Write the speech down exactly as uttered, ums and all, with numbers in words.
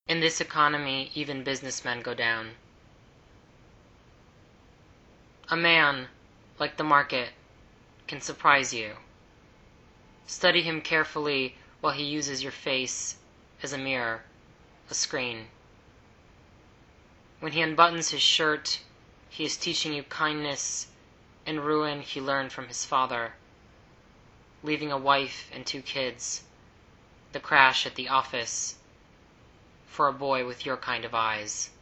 In this economy, even businessmen go down. A man, like the market, can surprise you. Study him carefully while he uses your face as a mirror, a screen. When he unbuttons his shirt, he is teaching you kindness and ruin he learned from his father, leaving a wife and two kids, the crash at the office, for a boy with your kind of eyes.